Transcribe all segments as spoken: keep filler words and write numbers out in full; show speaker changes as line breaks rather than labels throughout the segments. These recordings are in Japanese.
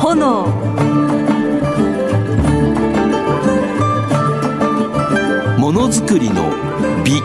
炎。
ものづくりの美。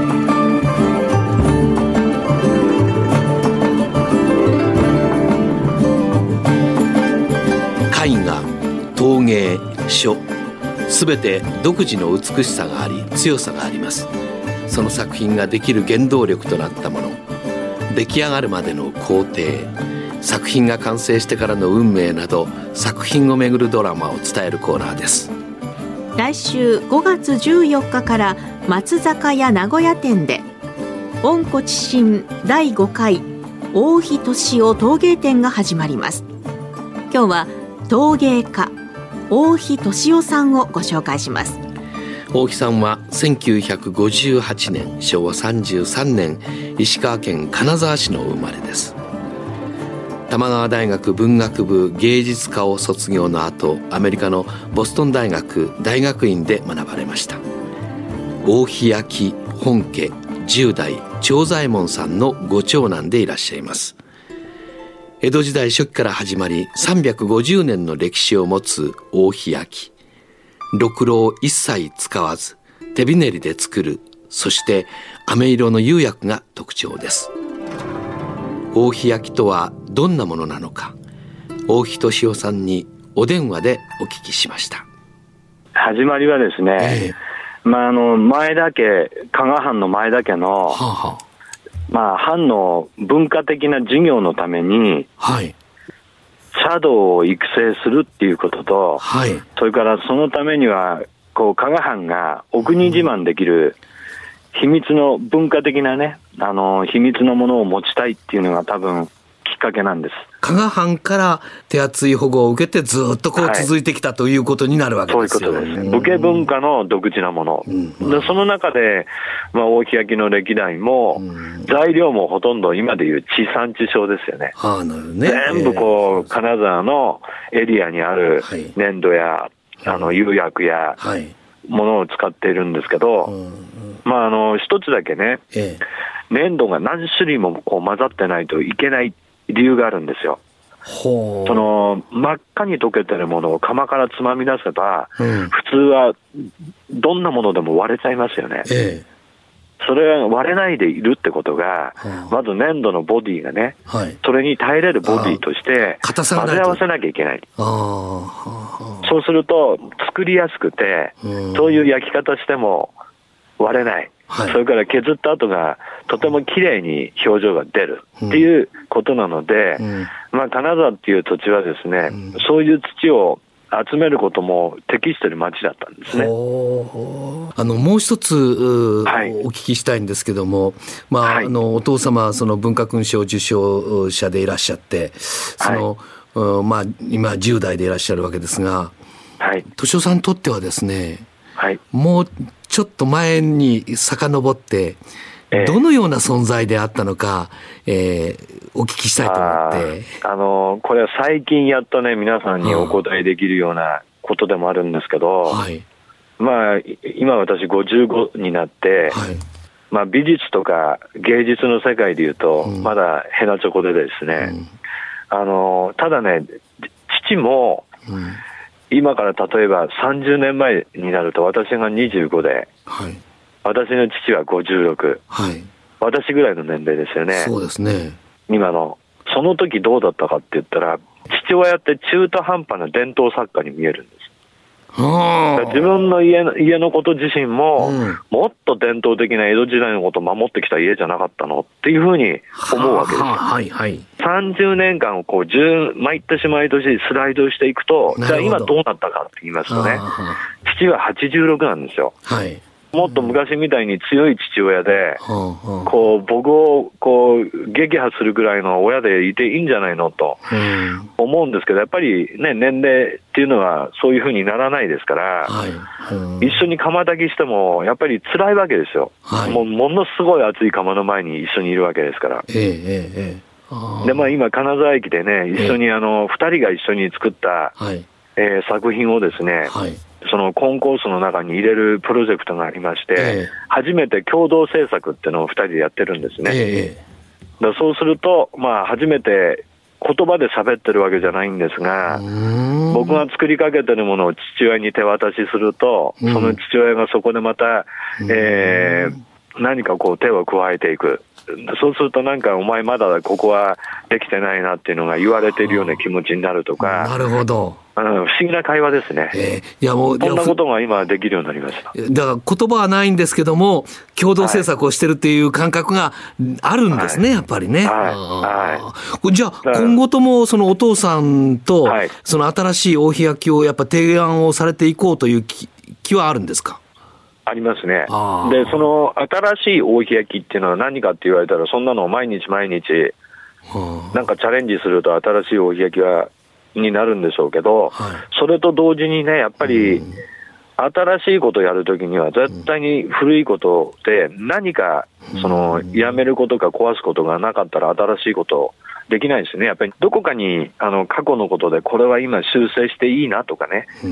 絵画、陶芸、書、すべて独自の美しさがあり強さがあります。その作品ができる原動力となったもの、出来上がるまでの工程、作品が完成してからの運命など、作品をめぐるドラマを伝えるコーナーです。
来週ごがつじゅうよっかから松坂屋名古屋店で温故知新だいごかい大日俊夫陶芸展が始まります。今日は陶芸家大日俊夫さんをご紹介します。
大日さんはせんきゅうひゃくごじゅうはちねんしょうわさんじゅうさんねん石川県金沢市の生まれです。玉川大学文学部芸術科を卒業の後、アメリカのボストン大学大学院で学ばれました。大日焼本家じゅうだい長左衛門さんのご長男でいらっしゃいます。江戸時代初期から始まりさんびゃくごじゅうねんの歴史を持つ大日焼。ろくろを一切使わず手びねりで作る、そして飴色の釉薬が特徴です。大日焼とはどんなものなのか、大日俊夫さんにお電話でお聞きしました。
始まりはですね、えーまあ、あの前田家、加賀藩の前田家の、はあはあまあ、藩の文化的な事業のために、はい、茶道を育成するっていうことと、はい、それからそのためにはこう加賀藩がお国自慢できる秘密の文化的なね、あの秘密のものを持ちたいっていうのが多分きっかけなんです。
加賀藩から手厚い保護を受けてずっとこう続いてきた、はい、ということになるわけですよね。
そういうことです。武家文化の独自なもの、うん、でその中で、まあ、大日焼きの歴代も、うん、材料もほとんど今でいう地産地消ですよね。はあ、なるほどね。全部こう、えー、金沢のエリアにある粘土や、はい、あの釉薬や、はい、ものを使っているんですけど、うん、まあ、あの一つだけね、えー、粘土が何種類もこう混ざってないといけない理由があるんですよ。ほう。その真っ赤に溶けてるものを釜からつまみ出せば、うん、普通はどんなものでも割れちゃいますよね。ええ、それが割れないでいるってことが、はあ、まず粘土のボディがね、はい、それに耐えれるボディとして混ぜ合わせなきゃいけない。あ、はあ、そうすると作りやすくて、うん、そういう焼き方しても割れない。はい、それから削った後がとても綺麗に表情が出るっていうことなので、うん、まあ、金沢っていう土地はですね、うん、そういう土を集めることも適している町だったんですね。
あのもう一つ、はい、お聞きしたいんですけども、まあ、はい、あのお父様はその文化勲章受章者でいらっしゃって、その、はい、まあ、今じゅうだいでいらっしゃるわけですが、はい、俊夫さんにとってはですね、はい、もうちょっと前に遡って、えー、どのような存在であったのか、えー、お聞きしたいと思って。
あ、あのこれは最近やっとね皆さんにお答えできるようなことでもあるんですけど、はい、まあ今私ごじゅうごになって、はい、まあ、美術とか芸術の世界でいうと、うん、まだヘナチョコでですね、うん、あのただね父も、うん、今から例えばさんじゅうねんまえになると私がにじゅうごで、はい、私の父はごじゅうろく、はい、私ぐらいの年齢ですよね。
そうですね。
今のその時どうだったかって言ったら、父親って中途半端な伝統作家に見えるんです。自分の 家, の家のこと自身も、うん、もっと伝統的な江戸時代のことを守ってきた家じゃなかったのっていうふうに思うわけですよ。はあはいはい、さんじゅうねんかんをこう毎年毎年スライドしていくと、じゃあ今どうなったかって言いますとね、父ははちじゅうろくなんですよ。はい、もっと昔みたいに強い父親で、うん、こう僕をこう撃破するぐらいの親でいていいんじゃないのと思うんですけど、やっぱりね年齢っていうのはそういうふうにならないですから、はいうん、一緒に釜炊きしてもやっぱり辛いわけですよ、はい、もうものすごい熱い釜の前に一緒にいるわけですから、えーえー、でまあ今金沢駅でね一緒にあのふたりが一緒に作った、はいえー、作品をですね、はいそのコンコースの中に入れるプロジェクトがありまして、えー、初めて共同制作っていうのをふたりでやってるんですね、えー、だそうすると、まあ、初めて言葉で喋ってるわけじゃないんですが、僕が作りかけてるものを父親に手渡しすると、その父親がそこでまた、えー、何かこう手を加えていく。そうするとなんかお前まだここはできてないなっていうのが言われているような気持ちになるとか。
なるほど。
あの不思議な会話ですね。えー、いやもうこんなことが今できるようになりました。
だから言葉はないんですけども共同制作をしてるっていう感覚があるんですね、はい、やっぱりね。はいはい、じゃあ今後ともそのお父さんとその新しい大檜焼きをやっぱ提案をされていこうという 気, 気はあるんですか？
ありますね。でその新しい大檜焼きっていうのは何かって言われたらそんなのを毎日毎日なんかチャレンジすると新しい大檜焼きはになるんでしょうけど、はい、それと同時にねやっぱり、うん、新しいことをやるときには絶対に古いことで何かそのやめることか壊すことがなかったら新しいことできないですね。やっぱりどこかにあの過去のことでこれは今修正していいなとかね、うん、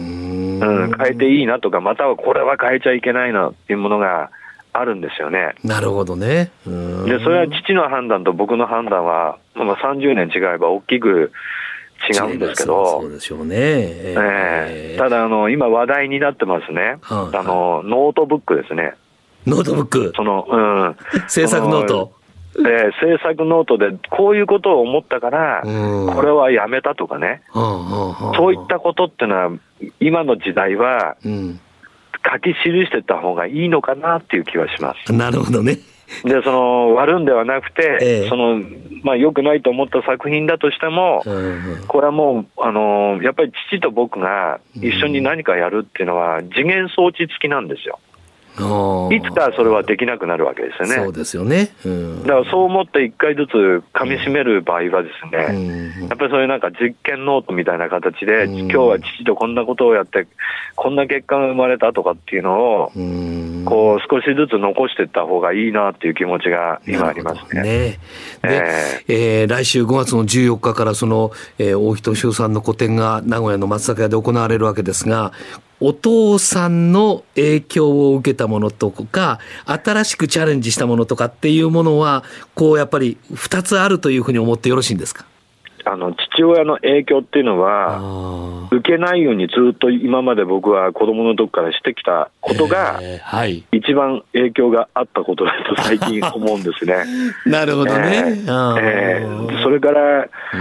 変えていいなとかまたはこれは変えちゃいけないなっていうものがあるんですよね。
なるほどね。
うん、でそれは父の判断と僕の判断は、まあ、さんじゅうねん違えば大きく違うんですけど、
そうでしょうね。えー
えー、ただあの今話題になってますね。はい、あのノートブックですね。
ノートブック。
そのうん。
制作ノート。
で制作ノートでこういうことを思ったから、うん、これはやめたとかね、うんうん、そういったことってのは今の時代は、うん、書き記してた方がいいのかなっていう気はします。
なるほどね。
でその割るんではなくて、ええ、そのまあ、良くないと思った作品だとしても、うんうん、これはもうあのやっぱり父と僕が一緒に何かやるっていうのは次元装置付きなんですよ。いつかそれはできなくなるわけですよね。
そうですよね。うん、
だからそう思って一回ずつ噛み締める場合はですね、うん、やっぱりそういうなんか実験ノートみたいな形で、うん、今日は父とこんなことをやってこんな結果が生まれたとかっていうのを、うん、こう少しずつ残していった方がいいなっていう気持ちが今ありますね。ねで、
えーえー、来週ごがつのじゅうよっかからその、えー、大檜敏夫さんの個展が名古屋の松坂屋で行われるわけですが、お父さんの影響を受けたものとか新しくチャレンジしたものとかっていうものはこうやっぱりふたつあるというふうに思ってよろしいんですか？
あの父親の影響っていうのは受けないようにずっと今まで僕は子供の時からしてきたことが一番影響があったことだと最近思うんですね。
なるほどね。え
ーえー、それから、うん、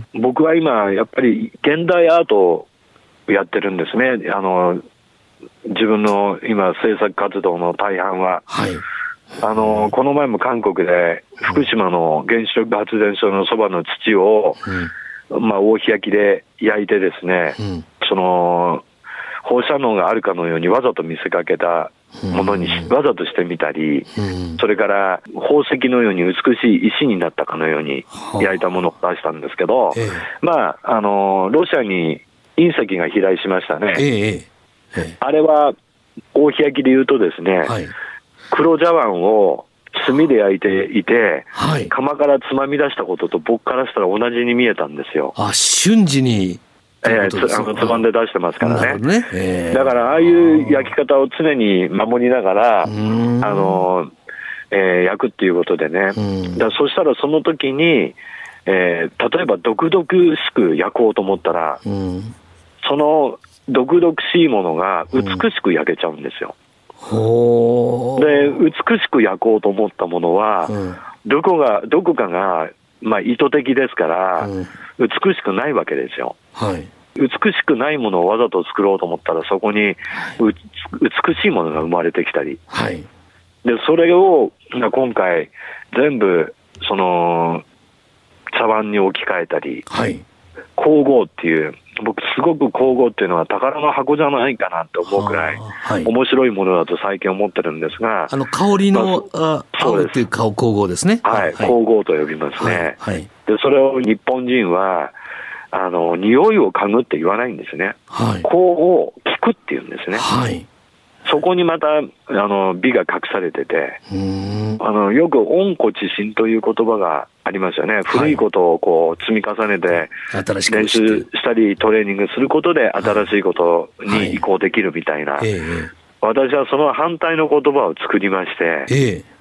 僕は今やっぱり現代アートをやってるんですね。あの自分の今制作活動の大半は、はい、あのこの前も韓国で福島の原子力発電所のそばの土を、うん、まあ、大檜焼きで焼いてですね、うん、その放射能があるかのようにわざと見せかけたものに、うん、わざとしてみたり、うん、それから宝石のように美しい石になったかのように焼いたものを出したんですけど、ええ、まああのロシアに隕石が飛来しましたね。ええええ、あれは大檜焼きでいうとですね、はい、黒茶碗を炭で焼いていて、はい、窯からつまみ出したことと僕からしたら同じに見えたんですよ。
あ、瞬時に
えー、つ, あのつまんで出してますからね。ね、えー、だからああいう焼き方を常に守りながらあの、えー、焼くっていうことでね。だそしたらその時に、えー、例えば毒々しく焼こうと思ったら、うんその毒々しいものが美しく焼けちゃうんですよ。うん、で美しく焼こうと思ったものは、うん、どこがどこかが、まあ、意図的ですから、うん、美しくないわけですよ。はい、美しくないものをわざと作ろうと思ったらそこに美しいものが生まれてきたり、はい、でそれを今回全部その茶碗に置き換えたり、はい、香合っていう僕すごく香合っていうのは宝の箱じゃないかなって思うくらい面白いものだと最近思ってるんですが、
あの香りの、まあ、合うっていう香合ですね。
はい、香合と呼びますね。はいはい、でそれを日本人はあの匂いを嗅ぐって言わないんですね。はい、香を聞くって言うんですね。はい、そこにまたあの美が隠されてて、うーんあのよく温故知新という言葉がありますよね。古いことをこう積み重ねて練習したりトレーニングすることで新しいことに移行できるみたいな、はいはいええ、私はその反対の言葉を作りまして、ええ、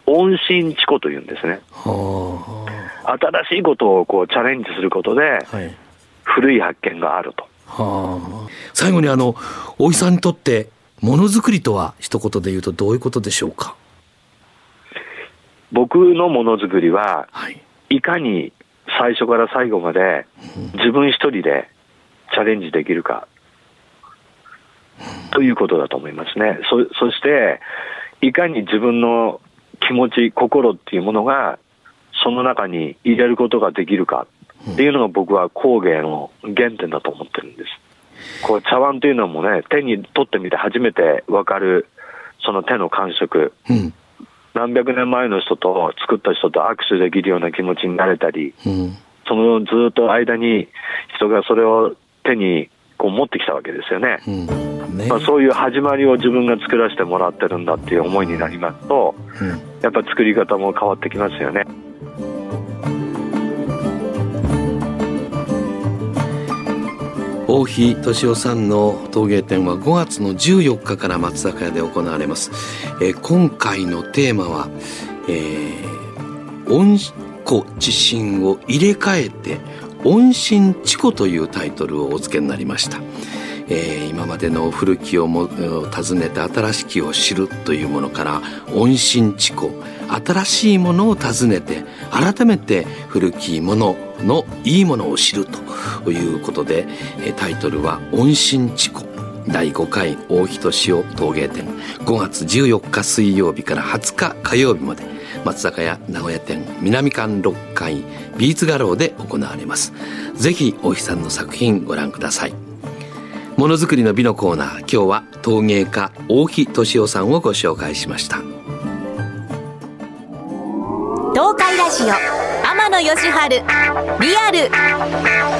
音信知古というんですね。はあ、新しいことをこうチャレンジすることで、はい、古い発見があると。
はあ、最後にあの大井さんにとってものづくりとは一言で言うとどういうことでしょうか。
僕のものづくりは、はい、いかに最初から最後まで自分一人でチャレンジできるか、うん、ということだと思いますね。 そ, そしていかに自分の気持ち心っていうものがその中に入れることができるかっていうのが僕は工芸の原点だと思ってるんです。こう茶碗というのもね、手に取ってみて初めて分かるその手の感触、うん、何百年前の人と作った人と握手できるような気持ちになれたり、うん、そのずっと間に人がそれを手にこう持ってきたわけですよね。うんね、まあ、そういう始まりを自分が作らせてもらってるんだっていう思いになりますと、うん、やっぱ作り方も変わってきますよね。
大日俊夫さんの陶芸展はごがつのじゅうよっかから松坂屋で行われます。えー、今回のテーマは、えー、音古知新を入れ替えて音信知古というタイトルをお付けになりました。えー、今までの古きをも訪ねて新しきを知るというものから音信知古、新しいものを訪ねて改めて古きもののいいものを知るということで、タイトルは音信知古だいごかい大日俊夫陶芸展、ごがつじゅうよっか水曜日からはつか火曜日まで松坂屋名古屋店南館ろっかいビーツ画廊で行われます。ぜひ大日さんの作品ご覧ください。ものづくりの美のコーナー、今日は陶芸家大日俊夫さんをご紹介しました。
東海ラジオ天野義治リアル。